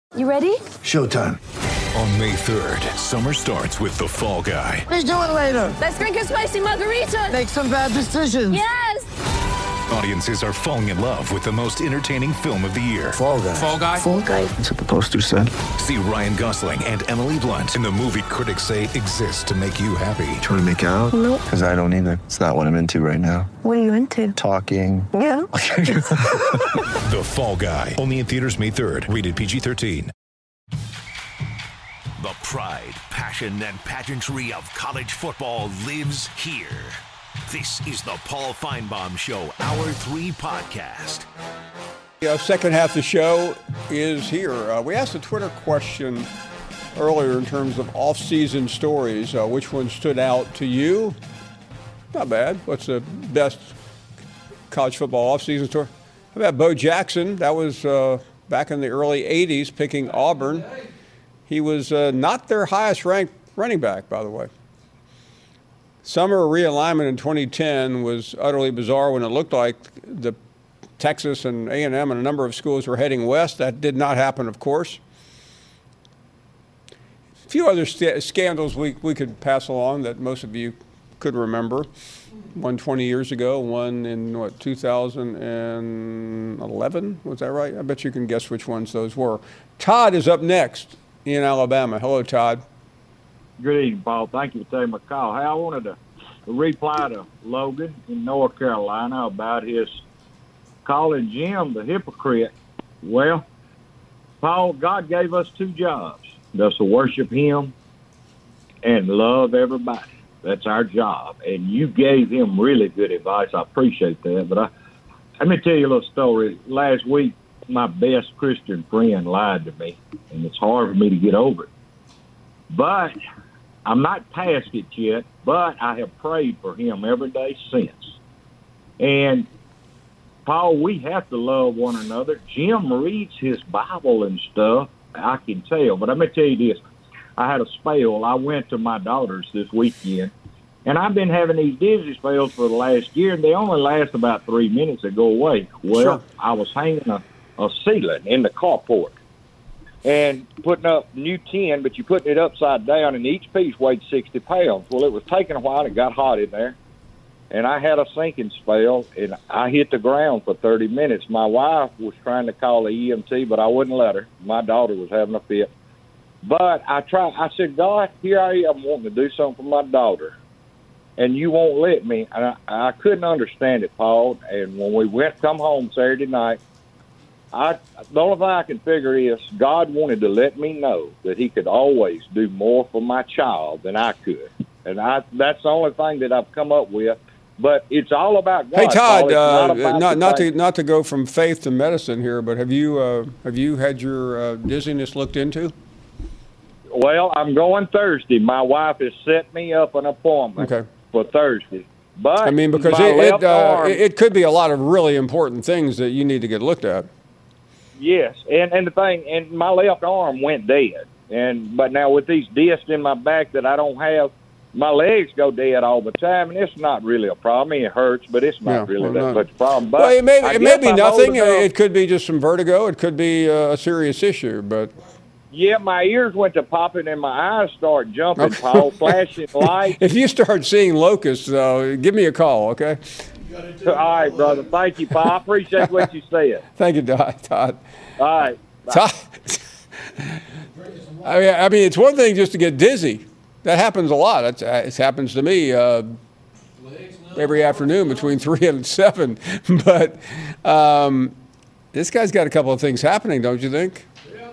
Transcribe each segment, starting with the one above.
You ready? Showtime. On May 3rd, summer starts with The Fall Guy. Let's do it later. Let's drink a spicy margarita. Make some bad decisions. Yes! Audiences are falling in love with the most entertaining film of the year. Fall Guy. Fall Guy? Fall guy. That's what the poster said. See Ryan Gosling and Emily Blunt in the movie critics say exists to make you happy. Trying to make it out? Nope. Because I don't either. It's not what I'm into right now. What are you into? Talking. Yeah. The Fall Guy. Only in theaters May 3rd. Rated PG-13. The pride, passion, and pageantry of college football lives here. This is the Paul Feinbaum Show, Hour 3 podcast. Second half of the show is here. We asked a Twitter question earlier in terms of off-season stories. Which one stood out to you? Not bad. What's the best college football off-season story? How about Bo Jackson? That was back in the early 80s, picking Auburn. He was not their highest-ranked running back, by the way. Summer realignment in 2010 was utterly bizarre when it looked like the Texas and A&M and a number of schools were heading west. That did not happen, of course. A few other scandals we could pass along that most of you could remember. One 20 years ago, one in, 2011? Was that right? I bet you can guess which ones those were. Todd is up next in Alabama. Hello, Todd. Good evening, Paul. Thank you for taking my call. Hey, I wanted to reply to Logan in North Carolina about his calling Jim the hypocrite. Well, Paul, God gave us two jobs. That's to worship him and love everybody. That's our job. And you gave him really good advice. I appreciate that. But let me tell you a little story. Last week, my best Christian friend lied to me, and it's hard for me to get over it. But I'm not past it yet, but I have prayed for him every day since. And, Paul, we have to love one another. Jim reads his Bible and stuff, I can tell. But let me tell you this. I had a spell. I went to my daughter's this weekend, and I've been having these dizzy spells for the last year, and they only last about 3 minutes. They go away. Well, Sure. I was hanging a ceiling in the carport and putting up new tin, but you're putting it upside down, and each piece weighed 60 pounds. Well, it was taking a while. It got hot in there, and I had a sinking spell, and I hit the ground for 30 minutes. My wife was trying to call the EMT, but I wouldn't let her. My daughter was having a fit. But I said, God, here I am wanting to do something for my daughter, and you won't let me. And I couldn't understand it, Paul. And when we come home Saturday night, the only thing I can figure is God wanted to let me know that he could always do more for my child than I could. And that's the only thing that I've come up with. But it's all about God. Hey, Todd, Paul. not to go from faith to medicine here, but have you had your dizziness looked into? Well, I'm going Thursday. My wife has set me up an appointment for Thursday. But I mean, because it could be a lot of really important things that you need to get looked at. Yes, and the thing, and my left arm went dead. But now with these discs in my back that I don't have, my legs go dead all the time, and it's not really a problem. I mean, it hurts, but it's not that much a problem. But it may be nothing. It could be just some vertigo. It could be a serious issue, but. Yeah, my ears went to popping and my eyes start jumping, Paul, flashing lights. If you start seeing locusts, give me a call, okay? All right, brother. Thank you, Paul. I appreciate what you said. Thank you, Todd. All right. Bye. Todd. I mean, it's one thing just to get dizzy. That happens a lot. It happens to me every afternoon between 3 and 7. But this guy's got a couple of things happening, don't you think?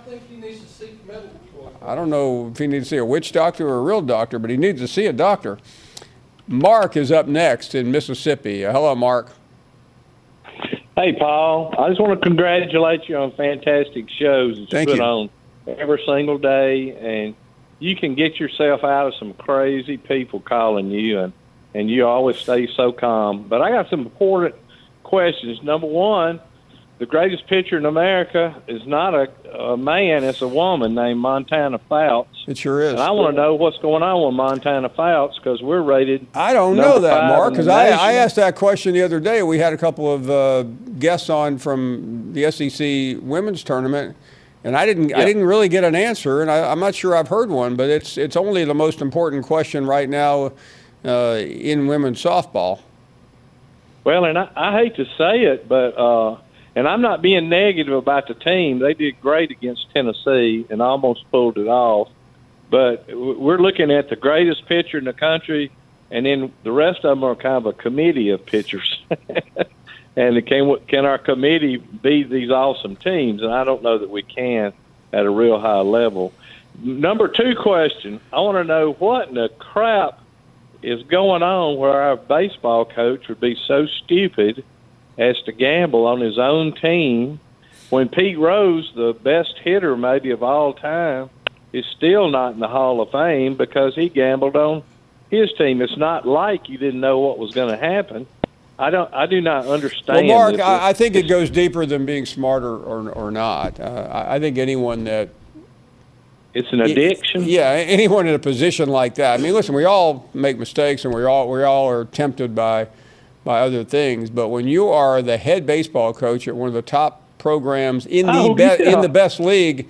I don't know if he needs to see a witch doctor or a real doctor, but he needs to see a doctor. Mark is up next in Mississippi. Hello, Mark. Hey, Paul. I just want to congratulate you on fantastic shows that you put on every single day. And you can get yourself out of some crazy people calling you, and you always stay so calm. But I got some important questions. Number one, the greatest pitcher in America is not a man, it's a woman named Montana Fouts. It sure is. And I want to know what's going on with Montana Fouts because we're rated. I don't know that, Mark, because I asked that question the other day. We had a couple of guests on from the SEC women's tournament, And I didn't really get an answer, and I'm not sure I've heard one, but it's only the most important question right now in women's softball. Well, and I hate to say it, but and I'm not being negative about the team. They did great against Tennessee and almost pulled it off. But we're looking at the greatest pitcher in the country, and then the rest of them are kind of a committee of pitchers. And can our committee beat these awesome teams? And I don't know that we can at a real high level. Number 2 question, I want to know what in the crap is going on where our baseball coach would be so stupid as to gamble on his own team when Pete Rose, the best hitter maybe of all time, is still not in the Hall of Fame because he gambled on his team. It's not like you didn't know what was going to happen. I do not understand. Well, Mark, I think it goes deeper than being smarter or not. I think anyone that it's an addiction. Yeah, anyone in a position like that. I mean, listen, we all make mistakes, and we all are tempted by other things. But when you are the head baseball coach at one of the top programs in the best league,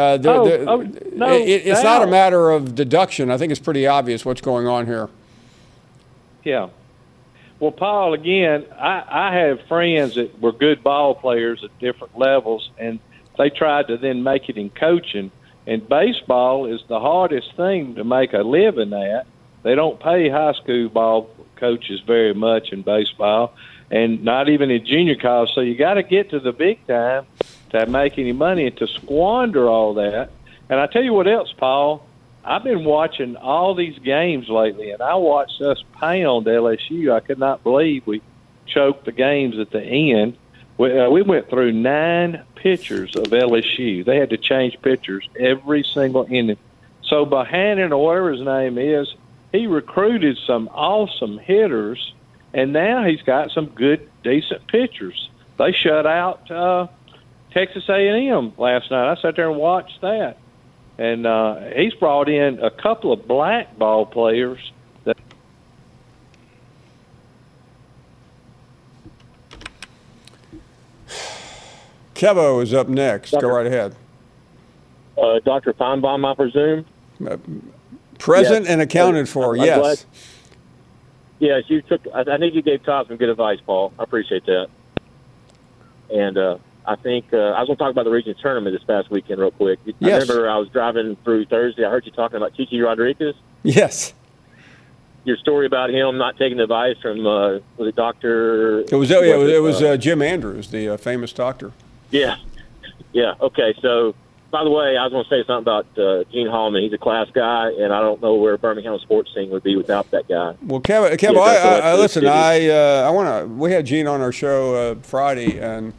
it's not a matter of deduction. I think it's pretty obvious what's going on here. Yeah. Well, Paul, again, I have friends that were good ball players at different levels, and they tried to then make it in coaching. And baseball is the hardest thing to make a living at. They don't pay high school ball coaches very much in baseball, and not even in junior college. So you got to get to the big time to make any money and to squander all that. And I tell you what else, Paul, I've been watching all these games lately, and I watched us pound LSU. I could not believe we choked the games at the end. We went through 9 pitchers of LSU. They had to change pitchers every single inning. So Bohannon, or whatever his name is, he recruited some awesome hitters, and now he's got some good, decent pitchers. They shut out Texas A&M last night. I sat there and watched that. And he's brought in a couple of black ball players. Kevo is up next. Go right ahead. Dr. Feinbaum, I presume? Present and accounted for, yes. Glad. Yes, you took. I think you gave Todd some good advice, Paul. I appreciate that. And I think I was going to talk about the region tournament this past weekend real quick. Yes. I remember I was driving through Thursday. I heard you talking about Chichi Rodriguez. Yes. Your story about him not taking advice from was it Dr. It was Jim Andrews, the famous doctor. Yeah. Okay. So, by the way, I was going to say something about Gene Hallman. He's a class guy, and I don't know where Birmingham sports scene would be without that guy. Well, Kevo, listen. I want to. We had Gene on our show Friday, and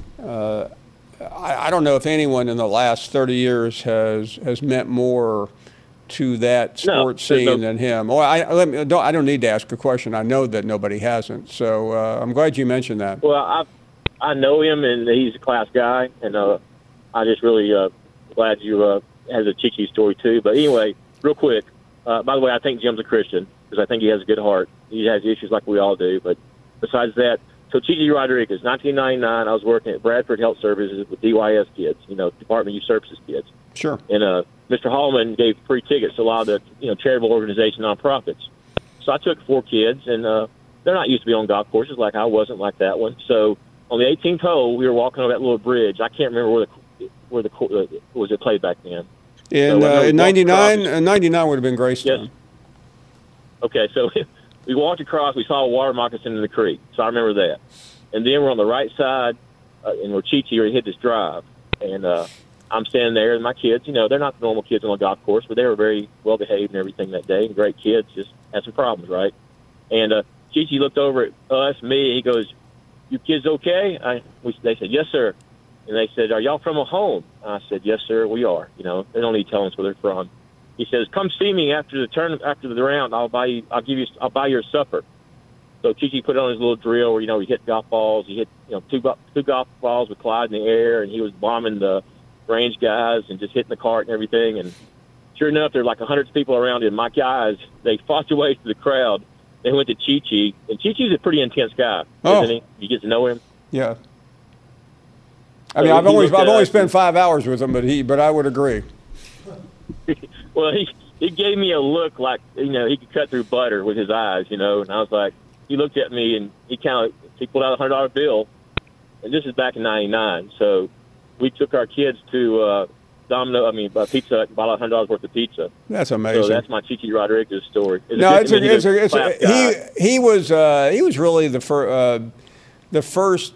I don't know if anyone in the last 30 years has meant more to that sports scene than him. Well, I don't need to ask a question. I know that nobody hasn't. So I'm glad you mentioned that. Well, I know him, and he's a class guy, and I just really glad you has a Chichi story too. But anyway, real quick, by the way, I think Jim's a Christian because I think he has a good heart. He has issues like we all do, but besides that, so Chichi Rodriguez, 1999, I was working at Bradford Health Services with DYS kids, Department of Youth Services kids. Sure. And Mr. Hallman gave free tickets to a lot of the charitable organization nonprofits. So I took 4 kids, and they're not used to be on golf courses like I wasn't like that one. So on the 18th hole, we were walking over that little bridge. I can't remember where the was it played back then. In 99, 99 would have been Greystone. Yes. Okay, so we walked across. We saw a water moccasin in the creek, so I remember that. And then we're on the right side, and we're Chichi hit this drive. And I'm standing there, and my kids, they're not the normal kids on a golf course, but they were very well-behaved and everything that day, and great kids, just had some problems, right? And Chichi looked over at us, me, and he goes, "You kids okay?" They said, "Yes, sir." And they said, "Are y'all from a home?" I said, "Yes, sir, we are." They don't need telling us where they're from. He says, "Come see me after the round. I'll buy you a supper." So Chichi put on his little drill where he hit golf balls. He hit two golf balls with Clyde in the air, and he was bombing the range guys and just hitting the cart and everything. And sure enough, there were like 100 people around him. My guys, they fought their way through the crowd. They went to Chichi, and Chichi's a pretty intense guy, isn't he? You get to know him. Yeah. I mean, I've only spent 5 hours with him, but I would agree. Well, he gave me a look like, he could cut through butter with his eyes, and I was like, he looked at me and he pulled out a $100 bill, and this is back in '99. So we took our kids to pizza, bought $100 worth of pizza. That's amazing. So that's my Chichi Rodriguez story. He was really the first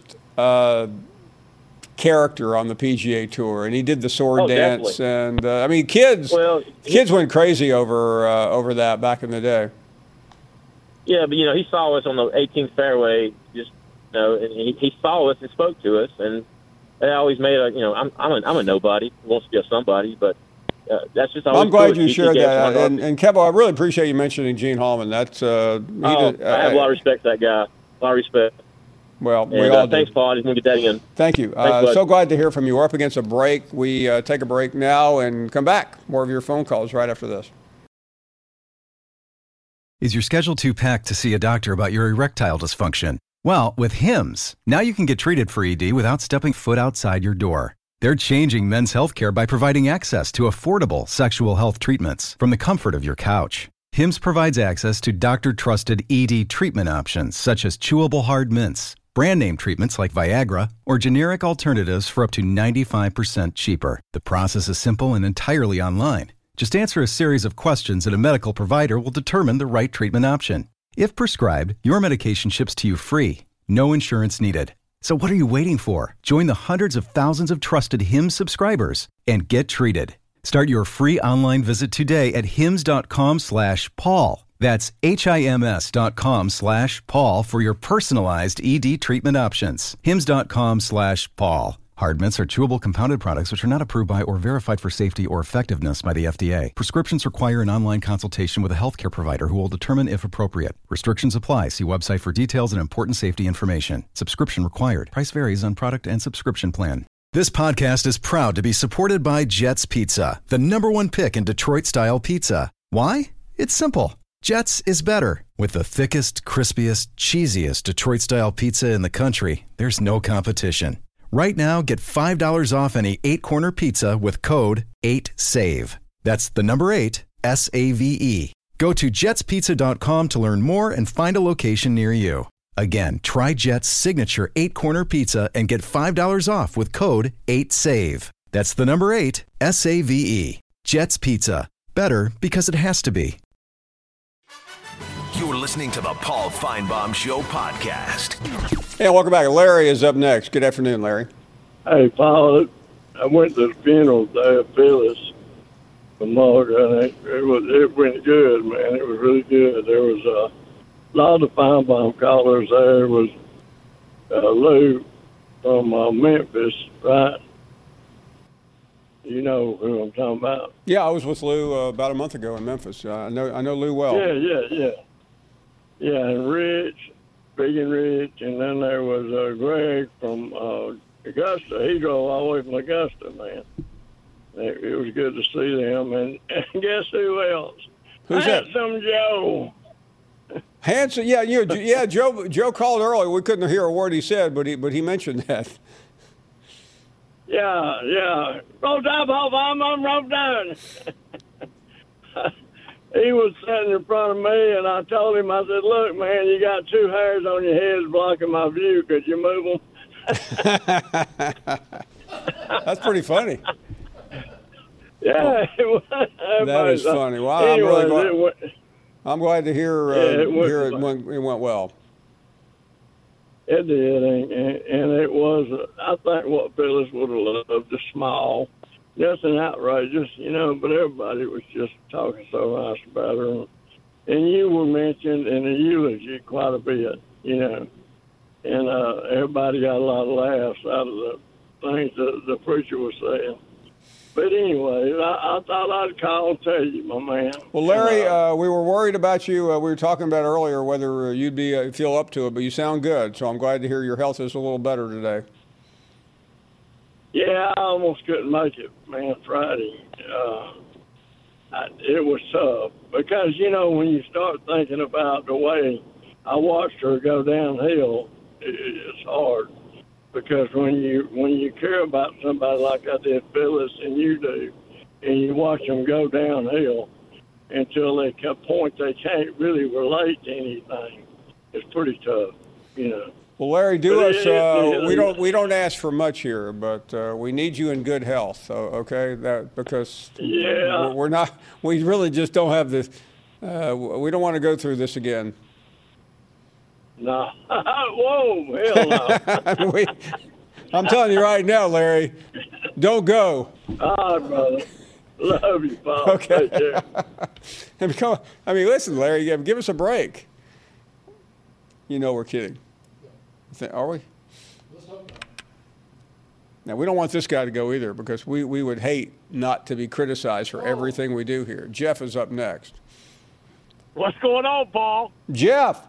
character on the PGA Tour, and he did the sword dance, definitely. And kids went crazy over that back in the day. Yeah, but he saw us on the 18th fairway, and he saw us and spoke to us, and I always made I'm a nobody who wants to be a somebody, but that's just. I'm glad you shared that, and Kevo, I really appreciate you mentioning Gene Hallman. That's I have a lot of respect for that guy. A lot of respect. Well, we all do. Thanks, Paul. I just want to get that in. Thank you. So glad to hear from you. We're up against a break. We take a break now and come back. More of your phone calls right after this. Is your schedule too packed to see a doctor about your erectile dysfunction? Well, with Hims, now you can get treated for ED without stepping foot outside your door. They're changing men's healthcare by providing access to affordable sexual health treatments from the comfort of your couch. Hims provides access to doctor-trusted ED treatment options such as chewable hard mints, brand name treatments like Viagra, or generic alternatives for up to 95% cheaper. The process is simple and entirely online. Just answer a series of questions and a medical provider will determine the right treatment option. If prescribed, your medication ships to you free, no insurance needed. So what are you waiting for? Join the hundreds of thousands of trusted Hims subscribers and get treated. Start your free online visit today at hims.com/Paul. That's HIMS.com/Paul for your personalized ED treatment options. hims.com/Paul. Hard mints are chewable compounded products which are not approved by or verified for safety or effectiveness by the FDA. Prescriptions require an online consultation with a healthcare provider who will determine if appropriate. Restrictions apply. See website for details and important safety information. Subscription required. Price varies on product and subscription plan. This podcast is proud to be supported by Jets Pizza, the #1 pick in Detroit-style pizza. Why? It's simple. Jets is better. With the thickest, crispiest, cheesiest Detroit-style pizza in the country, there's no competition. Right now, get $5 off any 8-corner pizza with code 8SAVE. That's the number 8, SAVE. Go to jetspizza.com to learn more and find a location near you. Again, try Jet's signature 8-corner pizza and get $5 off with code 8SAVE. That's the number 8, SAVE. Jet's Pizza. Better because it has to be. You're listening to the Paul Feinbaum Show podcast. Hey, welcome back. Larry is up next. Good afternoon, Larry. Hey, Paul. I went to the funeral today of Phyllis from Mulligan. It went good, man. It was really good. There was a lot of Feinbaum callers there. There was Lou from Memphis, right? You know who I'm talking about? Yeah, I was with Lou about a month ago in Memphis. I know Lou well. Yeah, and Rich, Big and Rich, and then there was Greg from Augusta. He drove all the way from Augusta, man. It was good to see them. And guess who else? Who's that? Handsome Joe. Handsome, yeah. Joe called earlier. We couldn't hear a word he said, but he mentioned that. Yeah. Roll down, Paul. I'm rolled down. He was sitting in front of me, and I told him, I said, look, man, you got 2 hairs on your head blocking my view. Could you move them? That's pretty funny. Yeah, that is funny. Wow, anyways, I'm glad to hear it went well. It did, and it was, I think, what Phyllis would have loved, just small. Nothing outrageous, but everybody was just talking so nice about her. And you were mentioned in the eulogy quite a bit, and everybody got a lot of laughs out of the things that the preacher was saying. But anyway, I thought I'd call and tell you, my man. Well, Larry, we were worried about you. We were talking about earlier whether you'd feel up to it, but you sound good. So I'm glad to hear your health is a little better today. Yeah, I almost couldn't make it, man, Friday. It was tough because, when you start thinking about the way I watched her go downhill, it's hard. because when you care about somebody like I did, Phyllis, and you do, and you watch them go downhill until they can point they can't really relate to anything, it's pretty tough, you know. Well, Larry, we don't ask for much here, but we need you in good health. Okay, because we really just don't have this. We don't want to go through this again. No. Whoa, hell no. I'm telling you right now, Larry, don't go. All right, brother. Love you, Paul. Okay. Take care. I mean, listen, Larry, give us a break. You know we're kidding. Are we? Now, we don't want this guy to go either, because we would hate not to be criticized for everything we do here. Jeff is up next. What's going on, Paul? Jeff.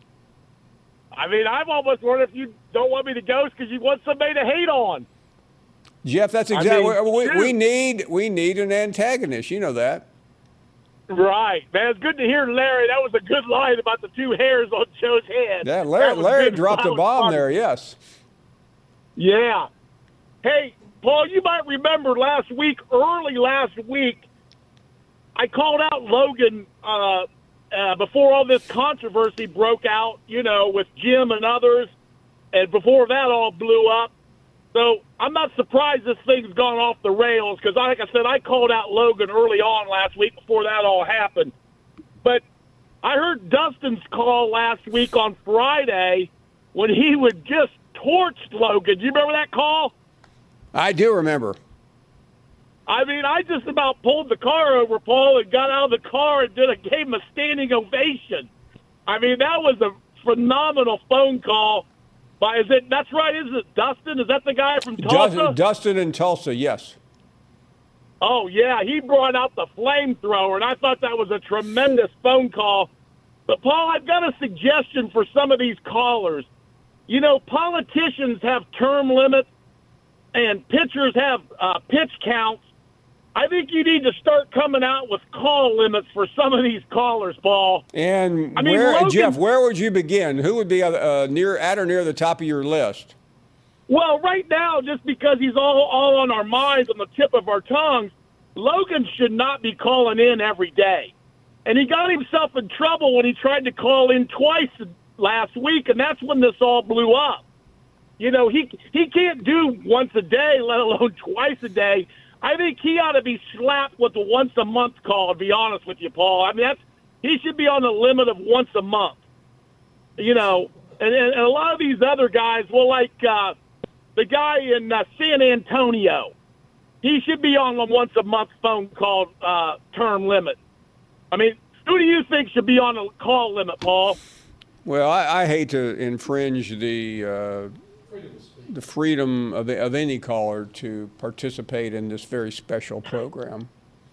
I mean, I'm almost wondering if you don't want me to go because you want somebody to hate on. Jeff, that's exactly we need an antagonist. You know that. Right, man. It's good to hear Larry. That was a good line about the two hairs on Joe's head. Yeah, Larry dropped a bomb there, yes. Yeah. Hey, Paul, you might remember early last week, I called out Logan before all this controversy broke out, with Jim and others, and before that all blew up. So I'm not surprised this thing's gone off the rails because, like I said, I called out Logan early on last week before that all happened. But I heard Dustin's call last week on Friday when he would just torched Logan. Do you remember that call? I do remember. I mean, I just about pulled the car over, Paul, and got out of the car and gave him a standing ovation. I mean, that was a phenomenal phone call. That's right, is it Dustin? Is that the guy from Tulsa? Dustin in Tulsa, yes. Oh, yeah, he brought out the flamethrower, and I thought that was a tremendous phone call. But, Paul, I've got a suggestion for some of these callers. Politicians have term limits, and pitchers have pitch counts. I think you need to start coming out with call limits for some of these callers, Paul. And Logan, Jeff, where would you begin? Who would be at or near the top of your list? Well, right now, just because he's all on our minds, on the tip of our tongues, Logan should not be calling in every day. And he got himself in trouble when he tried to call in twice last week, and that's when this all blew up. He can't do once a day, let alone twice a day. I think he ought to be slapped with a once-a-month call, to be honest with you, Paul. I mean, he should be on the limit of once a month. And a lot of these other guys, like the guy in San Antonio, he should be on the once-a-month phone call term limit. I mean, who do you think should be on a call limit, Paul? Well, I hate to infringe the freedom of any caller to participate in this very special program.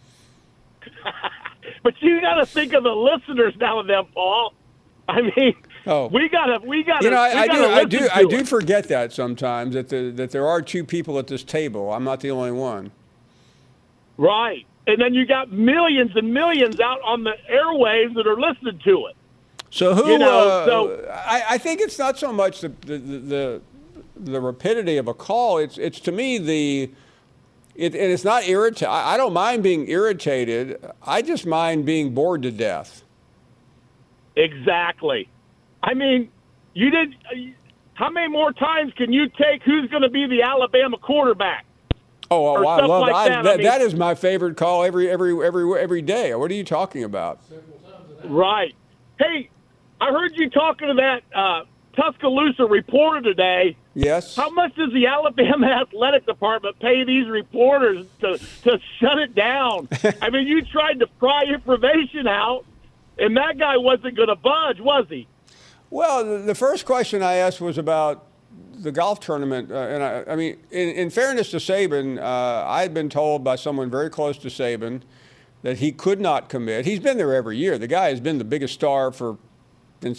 But you got to think of the listeners now and then, Paul. I mean, we got to. I do forget that sometimes that there are two people at this table. I'm not the only one. Right, and then you got millions and millions out on the airwaves that are listening to it. So I think it's not so much the rapidity of a call. It's to me and it's not irritating. I don't mind being irritated. I just mind being bored to death. Exactly. I mean, how many more times can you take who's going to be the Alabama quarterback? Oh, I love that. That is my favorite call every day. What are you talking about? Right. Hey, I heard you talking to that Tuscaloosa reporter today. Yes. How much does the Alabama athletic department pay these reporters to shut it down? I mean, you tried to pry information out, and that guy wasn't going to budge, was he? Well, the first question I asked was about the golf tournament. And I mean, in fairness to Saban, I had been told by someone very close to Saban that he could not commit. He's been there every year. The guy has been the biggest star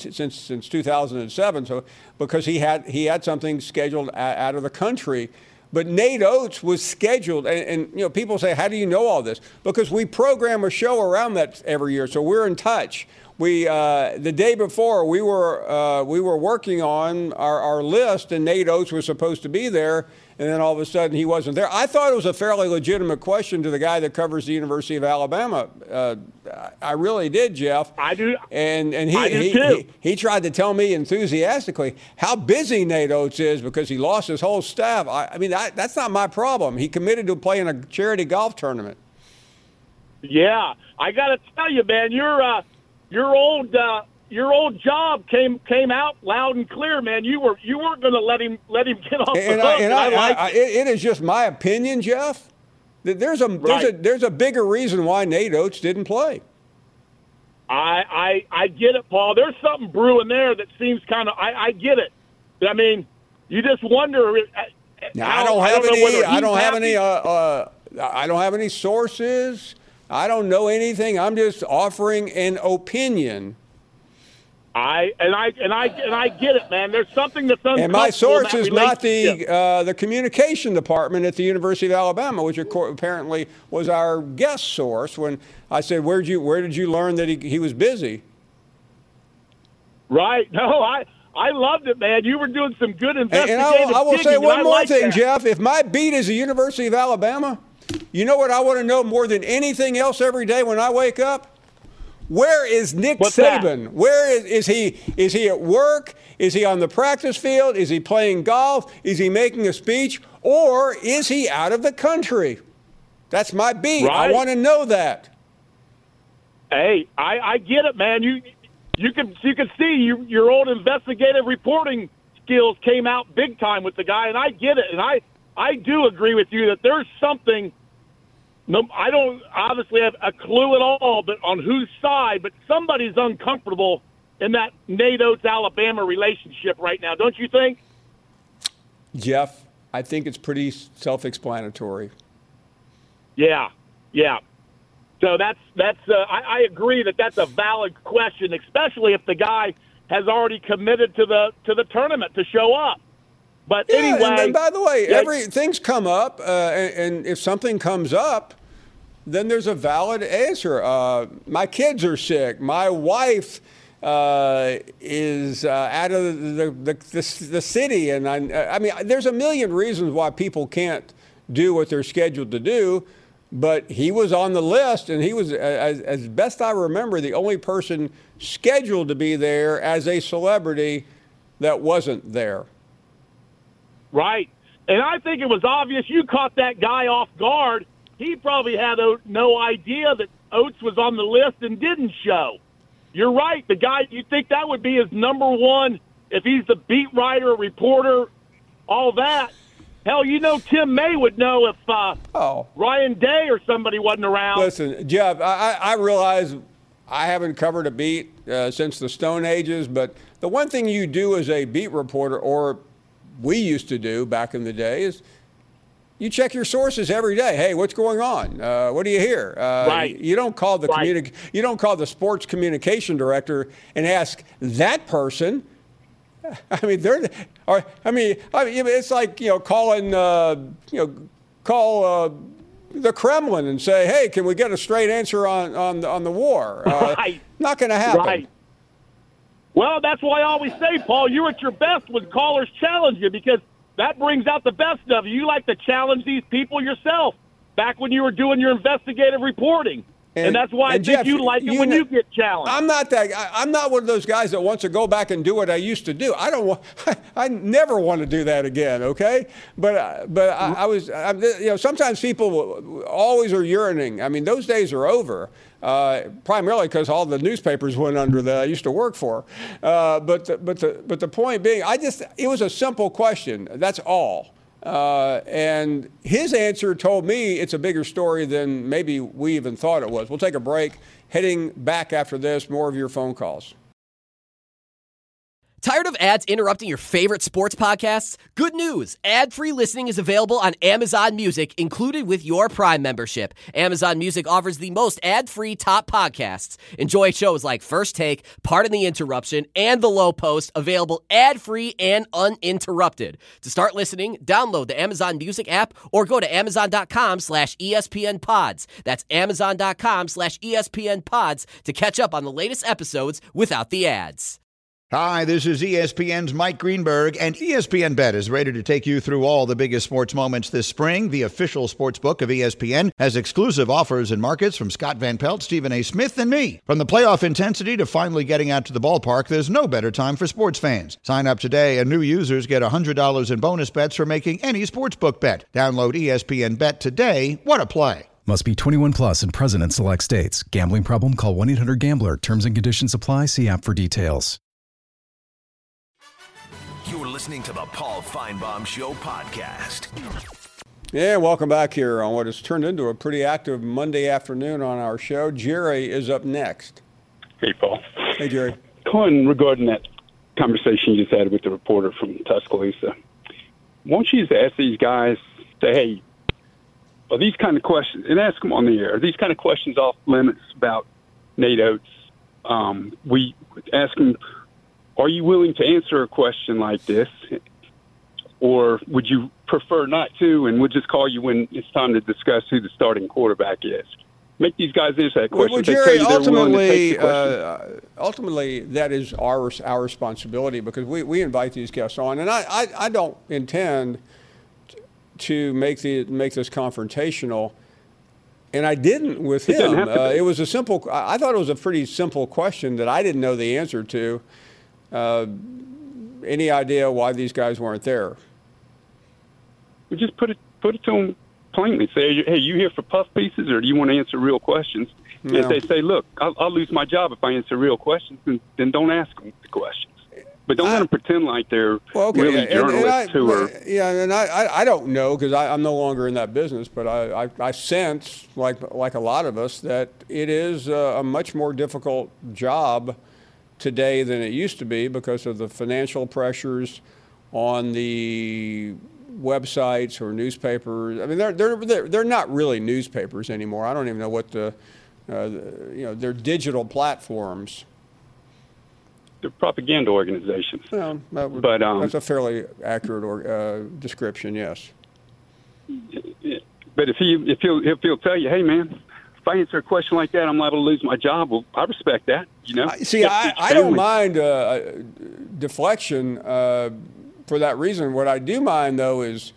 since 2007. So because he had something scheduled out of the country, But Nate Oates was scheduled, and you know, people say, how do you know all this? Because we program a show around that every year, so we're in touch. We the day before we were working on our list, and Nate Oates was supposed to be there, and then all of a sudden he wasn't there. I thought it was a fairly legitimate question to the guy that covers the University of Alabama. I really did, Jeff. I do. And I do too. He tried to tell me enthusiastically how busy Nate Oates is because he lost his whole staff. I mean, that's not my problem. He committed to playing a charity golf tournament. Yeah, I got to tell you, man, your old job came out loud and clear, man. You weren't going to let him get off the hook. It is just my opinion, Jeff. There's a bigger reason why Nate Oates didn't play. I get it, Paul. There's something brewing there that seems kind of. I get it. I mean, you just wonder. I don't have any sources. I don't know anything. I'm just offering an opinion. I get it, man. There's something that's uncomfortable. And my source is not the communication department at the University of Alabama, which apparently was our guest source. When I said, where did you learn that he was busy? Right. No, I loved it, man. You were doing some good investigative And I will digging, say one more thing, that. Jeff. If my beat is the University of Alabama, you know what I want to know more than anything else every day when I wake up? Where is Nick Saban? That? Where is he? Is he at work? Is he on the practice field? Is he playing golf? Is he making a speech? Or is he out of the country? That's my beat. Right. I want to know that. Hey, I get it, man. You can see your old investigative reporting skills came out big time with the guy, and I get it. And I do agree with you that there's something. No, I don't obviously have a clue at all, but on whose side. But somebody's uncomfortable in that Nate Oates Alabama relationship right now, don't you think? Jeff, I think it's pretty self-explanatory. Yeah. So I agree that that's a valid question, especially if the guy has already committed to the tournament to show up. But anyway, and by the way, things come up, and if something comes up, then there's a valid answer. My kids are sick. My wife is out of the city, and I mean, there's a million reasons why people can't do what they're scheduled to do. But he was on the list, and he was, as best I remember, the only person scheduled to be there as a celebrity that wasn't there. Right. And I think it was obvious you caught that guy off guard. He probably had no idea that Oates was on the list and didn't show. You're right. The guy, you think that would be his number one if he's the beat writer, reporter, all that. Hell, Tim May would know if Ryan Day or somebody wasn't around. Listen, Jeff, I realize I haven't covered a beat since the Stone Ages, but the one thing you do as a beat reporter, or we used to do back in the day, is you check your sources every day. Hey, what's going on? What do you hear? Right. You don't call you don't call the sports communication director and ask that person. I mean, it's like call the Kremlin and say, hey, can we get a straight answer on the war? Right. Not going to happen. Right. Well, that's why I always say, Paul, you're at your best when callers challenge you, because that brings out the best of you. You like to challenge these people yourself back when you were doing your investigative reporting. And that's why I think Jeff, you like it when you get challenged. I'm not one of those guys that wants to go back and do what I used to do. I never want to do that again. Okay, but I was sometimes people always are yearning. I mean, those days are over. Primarily because all the newspapers went under that I used to work for. But the point being, it was a simple question. That's all. And his answer told me it's a bigger story than maybe we even thought it was. We'll take a break. Heading back after this, more of your phone calls. Tired of ads interrupting your favorite sports podcasts? Good news! Ad-free listening is available on Amazon Music, included with your Prime membership. Amazon Music offers the most ad-free top podcasts. Enjoy shows like First Take, Pardon the Interruption, and The Low Post, available ad-free and uninterrupted. To start listening, download the Amazon Music app or go to amazon.com/ESPN Pods. That's amazon.com/ESPN Pods to catch up on the latest episodes without the ads. Hi, this is ESPN's Mike Greenberg, and ESPN Bet is ready to take you through all the biggest sports moments this spring. The official sports book of ESPN has exclusive offers and markets from Scott Van Pelt, Stephen A. Smith, and me. From the playoff intensity to finally getting out to the ballpark, there's no better time for sports fans. Sign up today, and new users get $100 in bonus bets for making any sportsbook bet. Download ESPN Bet today. What a play. Must be 21 plus and present in select states. Gambling problem? Call 1-800-GAMBLER. Terms and conditions apply. See app for details. You're listening to the Paul Feinbaum Show podcast. Yeah, welcome back here on what has turned into a pretty active Monday afternoon on our show. Jerry is up next. Hey, Paul. Hey, Jerry. Colin, regarding that conversation you just had with the reporter from Tuscaloosa, won't you just ask these guys, say, hey, are these kind of questions, and ask them on the air, are these kind of questions off limits about Nate Oates? We ask them, are you willing to answer a question like this, or would you prefer not to, and we'll just call you when it's time to discuss who the starting quarterback is? Make these guys answer that question. Well, Jerry, ultimately, that is our responsibility, because we invite these guests on, and I don't intend to make this confrontational, and I didn't with him. It was a simple. I thought it was a pretty simple question that I didn't know the answer to. Any idea why these guys weren't there? We just put it to them plainly. Say, hey, you here for puff pieces, or do you want to answer real questions? No. If they say, look, I'll lose my job if I answer real questions, then don't ask them the questions. But don't let them pretend like they're really journalists who are. Yeah, and I don't know, because I'm no longer in that business, but I sense, like a lot of us, that it is a much more difficult job today than it used to be, because of the financial pressures on the websites or newspapers. I mean, they're not really newspapers anymore. I don't even know what they're digital platforms. They're propaganda organizations. Well, but that's a fairly accurate description, yes. But if he'll tell you, hey man, if I answer a question like that, I'm liable to lose my job. Well, I respect that. You know. See, I don't mind deflection for that reason. What I do mind, though, is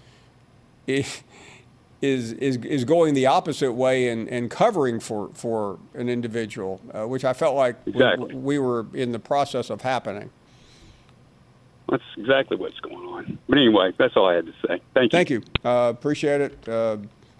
going the opposite way and covering for an individual, which I felt like we were in the process of happening. That's exactly what's going on. But anyway, that's all I had to say. Thank you. Appreciate it.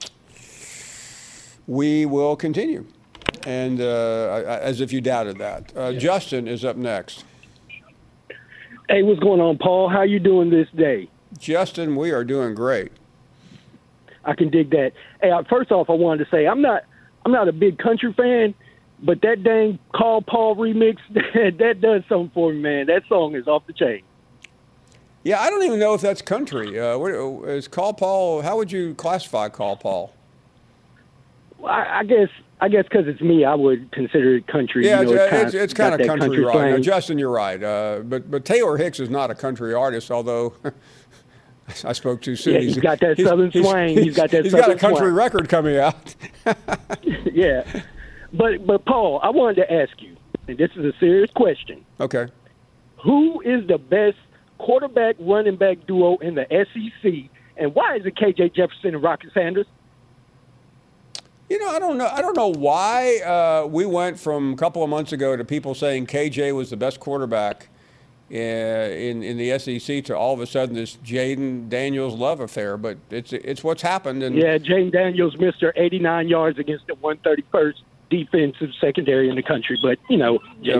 We will continue, and as if you doubted that. Justin is up next. Hey, what's going on, Paul? How you doing this day? Justin, we are doing great. I can dig that. Hey, first off, I wanted to say I'm not a big country fan, but that dang Call Paul remix, that does something for me, man. That song is off the chain. Yeah, I don't even know if that's country. Is Call Paul? How would you classify Call Paul? Well, I guess because it's me, I would consider it country. Yeah, it's kind of country rock. Now, Justin, you're right. But Taylor Hicks is not a country artist, although I spoke too soon. Yeah, he's got that southern swing. He's got a country record coming out. Yeah, but Paul, I wanted to ask you, and this is a serious question. Okay. Who is the best quarterback running back duo in the SEC, and why is it KJ Jefferson and Rocket Sanders? You know, I don't know why we went from a couple of months ago to people saying KJ was the best quarterback in the SEC to all of a sudden this Jaden Daniels love affair. But it's what's happened. And yeah, Jaden Daniels missed 89 yards against the 131st defensive secondary in the country. But about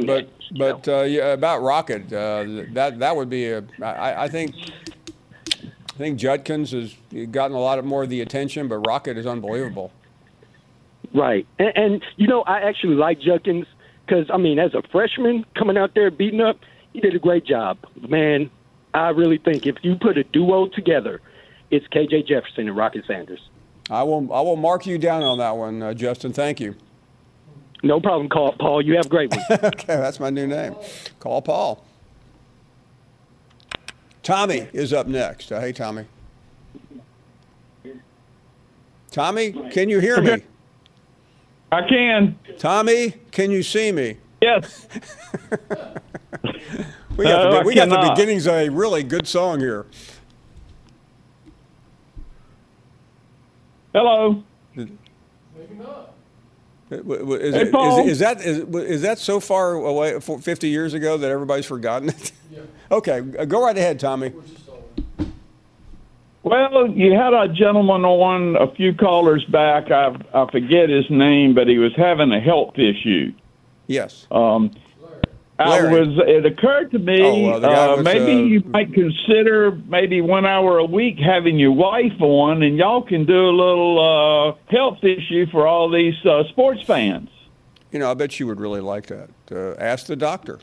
Rocket, that would be I think Judkins has gotten a lot more of the attention, but Rocket is unbelievable. Right. And I actually like Judkins because, as a freshman coming out there beating up, You did a great job. Man, I really think if you put a duo together, it's K.J. Jefferson and Rocket Sanders. I will mark you down on that one, Justin. Thank you. No problem, Paul. You have a great one. Okay, that's my new name. Call Paul. Tommy is up next. Hey, Tommy. Tommy, can you hear me? I can. Tommy, can you see me? Yes. We got the beginnings of a really good song here. Hello. Is that so far away, 50 years ago, that everybody's forgotten it? Yeah. Okay, go right ahead, Tommy. Well, you had a gentleman on a few callers back. I forget his name, but he was having a health issue. Yes. It occurred to me maybe you might consider maybe 1 hour a week having your wife on, and y'all can do a little health issue for all these sports fans. You know, I bet you would really like that. Ask the doctor.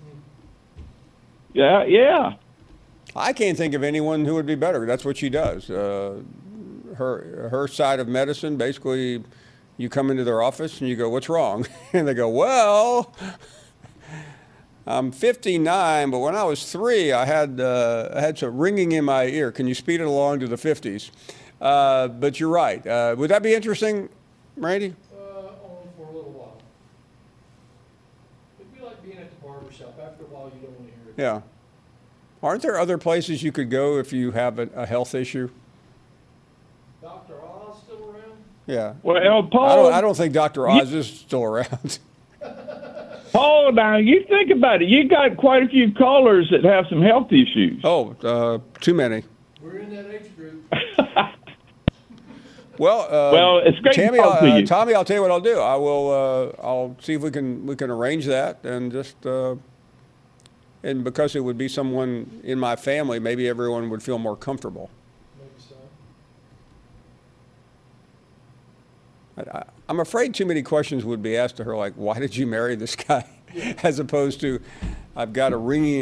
Yeah. I can't think of anyone who would be better. That's what she does. Her side of medicine, basically, you come into their office and you go, "What's wrong?" And they go, "Well, I'm 59, but when I was 3, I had some ringing in my ear. Can you speed it along to the 50s?" But you're right. Would that be interesting, Randy? Only for a little while. It'd be like being at the barbershop. After a while, you don't want to hear it. Yeah. Aren't there other places you could go if you have a health issue? Dr. Oz still around? Yeah. Well, Paul, I don't think Dr. Oz is still around. Paul, now you think about it. You got quite a few callers that have some health issues. Oh, too many. We're in that age group. Well, it's great Tammy, to talk to you. Tommy, I'll tell you what I'll do. I will. I'll see if we can arrange that, and just and because it would be someone in my family, maybe everyone would feel more comfortable. Maybe so. I'm afraid too many questions would be asked to her, like, "Why did you marry this guy?" As opposed to, "I've got a ringing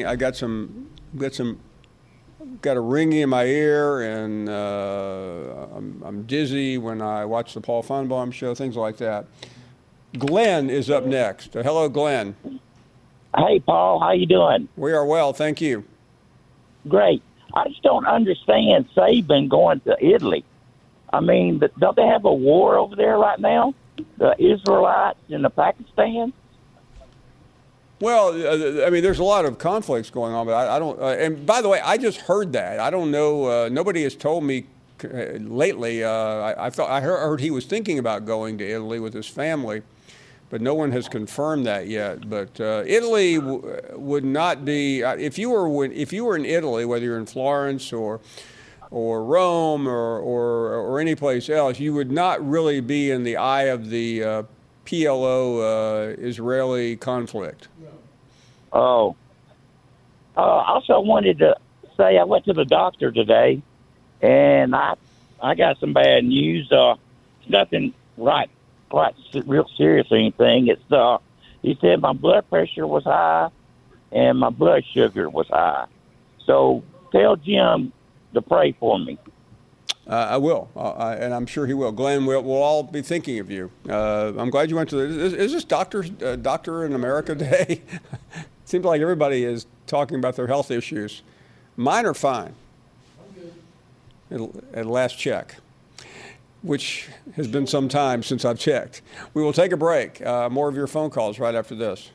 in my ear, and I'm dizzy when I watch the Paul Feinbaum show," things like that. Glenn is up next. Hello, Glenn. Hey, Paul, how you doing? We are well, thank you. Great. I just don't understand Saban going to Italy. I mean, don't they have a war over there right now? The Israelites and the Pakistan? Well, I mean, there's a lot of conflicts going on, but I don't. And by the way, I just heard that. I don't know. Nobody has told me lately. I heard he was thinking about going to Italy with his family, but no one has confirmed that yet. But Italy would not be if you were in Italy, whether you're in Florence or Rome or any place else, you would not really be in the eye of the PLO Israeli conflict. Oh. Also, I wanted to say I went to the doctor today, and I got some bad news. Nothing quite real serious or anything. It's he said my blood pressure was high and my blood sugar was high. So tell Jim to pray for me. I will, and I'm sure he will. Glenn, we'll all be thinking of you. I'm glad you went to is this Doctor in America Day? Seems like everybody is talking about their health issues. Mine are fine. I'm good. At last check, which has been some time since I've checked. We will take a break. More of your phone calls right after this.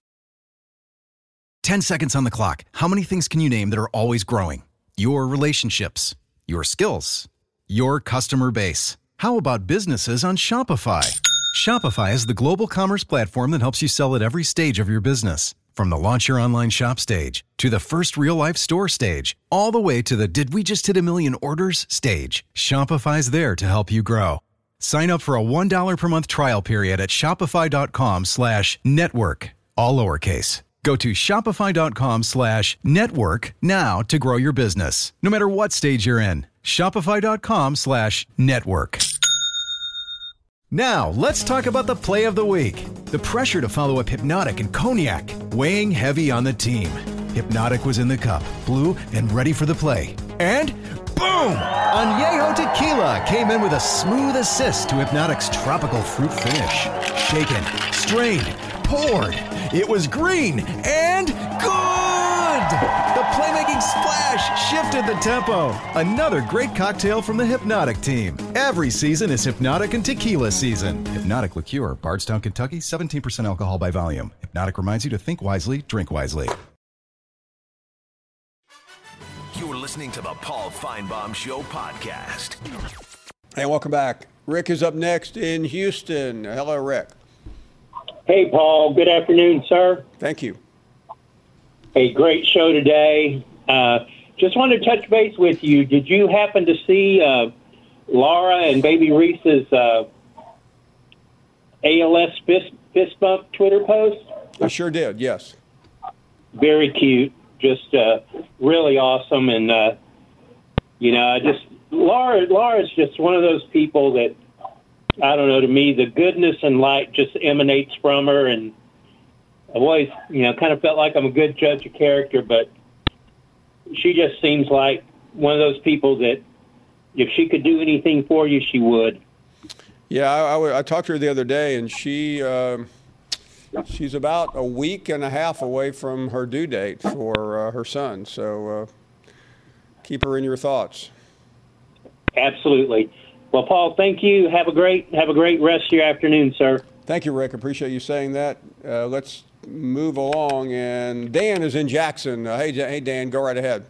10 seconds on the clock. How many things can you name that are always growing? Your relationships, your skills, your customer base. How about businesses on Shopify? Shopify is the global commerce platform that helps you sell at every stage of your business. From the launch your online shop stage to the first real-life store stage, all the way to the did we just hit a million orders stage, Shopify's there to help you grow. Sign up for a $1 per month trial period at shopify.com/network, all lowercase. Go to shopify.com/network now to grow your business, no matter what stage you're in. Shopify.com/network. Now, let's talk about the play of the week. The pressure to follow up Hypnotic and Cognac, weighing heavy on the team. Hypnotic was in the cup, blue and ready for the play. And boom! Añejo Tequila came in with a smooth assist to Hypnotic's tropical fruit finish. Shaken, strained, poured. It was green and good! The playmaking splash shifted the tempo. Another great cocktail from the Hypnotic team. Every season is Hypnotic and Tequila season. Hypnotic Liqueur, Bardstown, Kentucky, 17% alcohol by volume. Hypnotic reminds you to think wisely, drink wisely. You're listening to the Paul Feinbaum Show podcast. And welcome back. Rick is up next in Houston. Hello, Rick. Hey, Paul. Good afternoon, sir. Thank you. Hey, great show today. Just wanted to touch base with you. Did you happen to see Laura and Baby Reese's ALS fist bump Twitter post? I sure did, yes. Very cute. Just really awesome. And, Laura's just one of those people that, I don't know, to me, the goodness and light just emanates from her. And I've always, kind of felt like I'm a good judge of character, but she just seems like one of those people that if she could do anything for you, she would. Yeah, I talked to her the other day, and she's about a week and a half away from her due date for her son. So keep her in your thoughts. Absolutely. Well, Paul, thank you. Have a great rest of your afternoon, sir. Thank you, Rick. Appreciate you saying that. Let's move along. And Dan is in Jackson. Hey, Dan, go right ahead.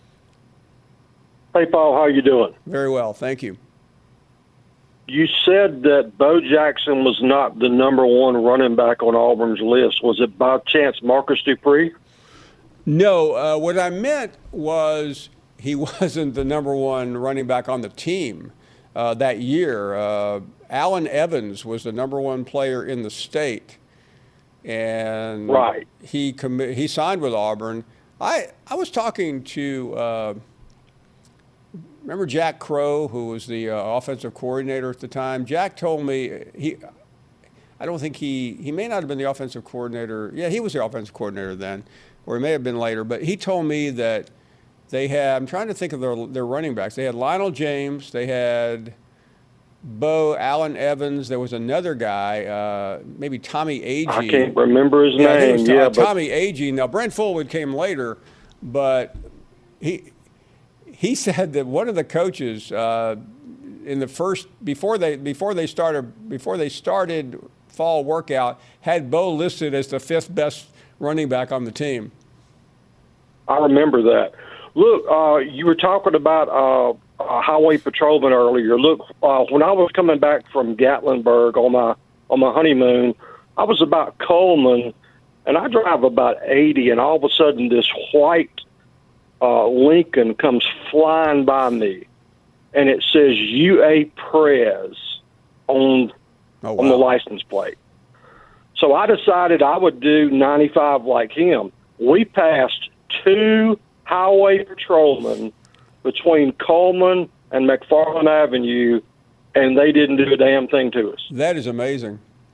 Hey, Paul, how are you doing? Very well, thank you. You said that Bo Jackson was not the number one running back on Auburn's list. Was it by chance Marcus Dupree? No, what I meant was he wasn't the number one running back on the team that year. Allen Evans was the number one player in the state, and right. He signed with Auburn. I was talking to remember Jack Crow, who was the offensive coordinator at the time. Jack told me I don't think he may not have been the offensive coordinator. Yeah, he was the offensive coordinator then, or he may have been later. But he told me that they had, I'm trying to think of their running backs. They had Lionel James. They had Bo, Allen Evans. There was another guy, maybe Tommy Agee. I can't remember his name. Tommy Agee. Now, Brent Fullwood came later, but he said that one of the coaches in the first before they started fall workout had Bo listed as the fifth best running back on the team. I remember that. Look, you were talking about highway patrolman earlier. Look, when I was coming back from Gatlinburg on my honeymoon, I was about Coleman, and I drive about 80, and all of a sudden this white Lincoln comes flying by me, and it says UA Prez on the license plate. So I decided I would do 95 like him. We passed 2 highway patrolmen between Coleman and McFarland Avenue, and they didn't do a damn thing to us. That is amazing.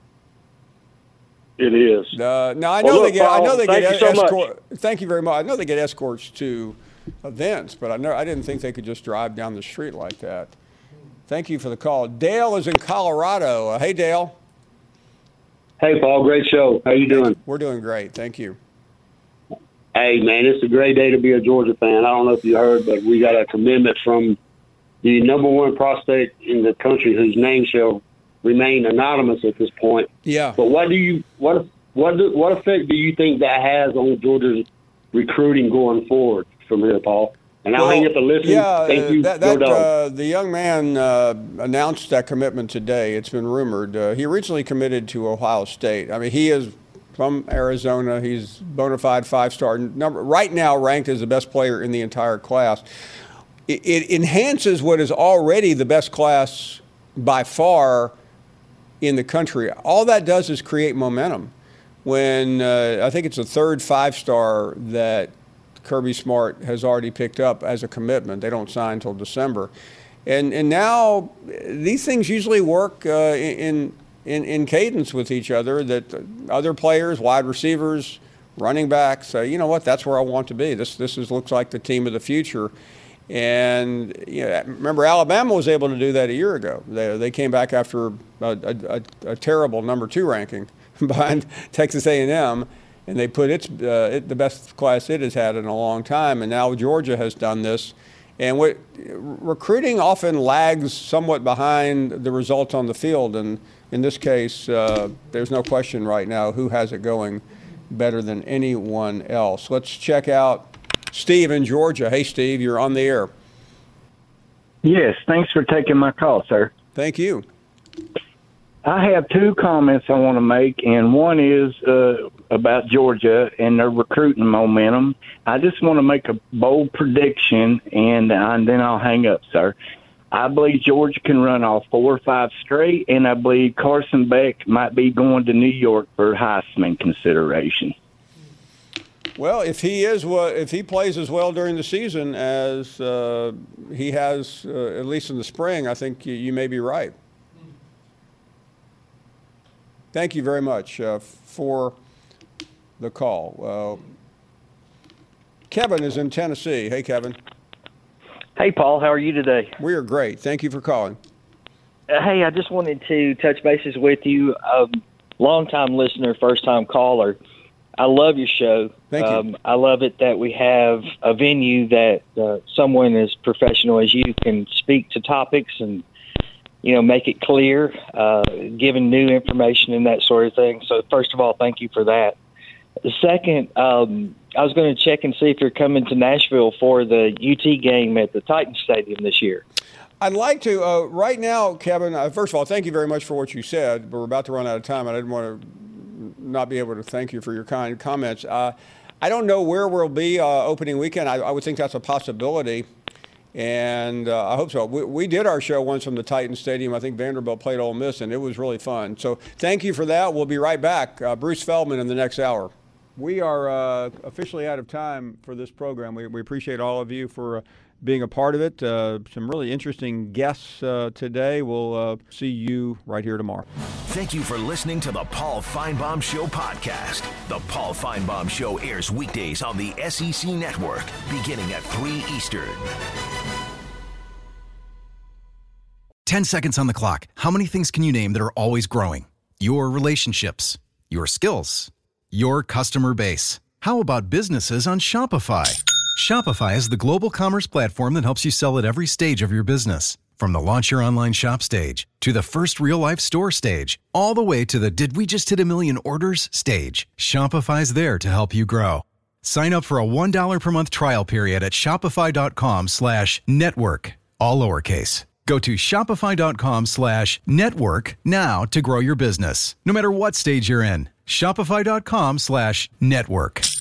It is. Now I know they get escorts. Thank you very much. I know they get escorts to events, but I didn't think they could just drive down the street like that. Thank you for the call. Dale is in Colorado. Hey, Dale. Hey, Paul. Great show. How you doing? We're doing great. Thank you. Hey, man, it's a great day to be a Georgia fan. I don't know if you heard, but we got a commitment from the number one prospect in the country whose name shall remain anonymous at this point. Yeah. But what effect do you think that has on Georgia's recruiting going forward from here, Paul? And I'll hang up the listen. Yeah, thank you. The young man announced that commitment today. It's been rumored. He originally committed to Ohio State. I mean, he is from Arizona. He's bona fide 5-star. Right now ranked as the best player in the entire class. It enhances what is already the best class by far in the country. All that does is create momentum. When I think it's the third 5-star that Kirby Smart has already picked up as a commitment. They don't sign until December. And now these things usually work in cadence with each other, that other players, wide receivers, running back, say, you know what, that's where I want to be. This looks like the team of the future. And remember, Alabama was able to do that a year ago. They came back after a terrible number 2 ranking behind Texas A&M, and they put the best class it has had in a long time. And now Georgia has done this. And recruiting often lags somewhat behind the results on the field. And in this case, there's no question right now who has it going better than anyone else. Let's check out Steve in Georgia. Hey, Steve, you're on the air. Yes, thanks for taking my call, sir. Thank you. I have 2 comments I want to make, and one is about Georgia and their recruiting momentum. I just want to make a bold prediction, and then I'll hang up, sir. I believe Georgia can run off 4 or 5 straight, and I believe Carson Beck might be going to New York for Heisman consideration. Well, if he plays as well during the season as he has, at least in the spring, I think you may be right. Thank you very much for the call. Kevin is in Tennessee. Hey, Kevin. Hey, Paul. How are you today? We are great. Thank you for calling. Hey, I just wanted to touch bases with you. Long-time listener, first-time caller. I love your show. Thank you. I love it that we have a venue that someone as professional as you can speak to topics and, make it clear, giving new information and that sort of thing. So, first of all, thank you for that. The second, I was going to check and see if you're coming to Nashville for the UT game at the Titans Stadium this year. I'd like to. Right now, Kevin, first of all, thank you very much for what you said, but we're about to run out of time. I didn't want to not be able to thank you for your kind comments. I don't know where we'll be opening weekend. I would think that's a possibility, and I hope so. We did our show once from the Titans Stadium. I think Vanderbilt played Ole Miss, and it was really fun. So thank you for that. We'll be right back. Bruce Feldman in the next hour. We are officially out of time for this program. We appreciate all of you for being a part of it. Some really interesting guests today. We'll see you right here tomorrow. Thank you for listening to the Paul Finebaum Show podcast. The Paul Finebaum Show airs weekdays on the SEC Network, beginning at 3 Eastern. 10 seconds on the clock. How many things can you name that are always growing? Your relationships, your skills, your customer base. How about businesses on Shopify? Shopify is the global commerce platform that helps you sell at every stage of your business. From the launch your online shop stage, to the first real-life store stage, all the way to the did we just hit 1 million orders stage, Shopify's there to help you grow. Sign up for a $1 per month trial period at shopify.com/network, all lowercase. Go to shopify.com/network now to grow your business, no matter what stage you're in. Shopify.com/network.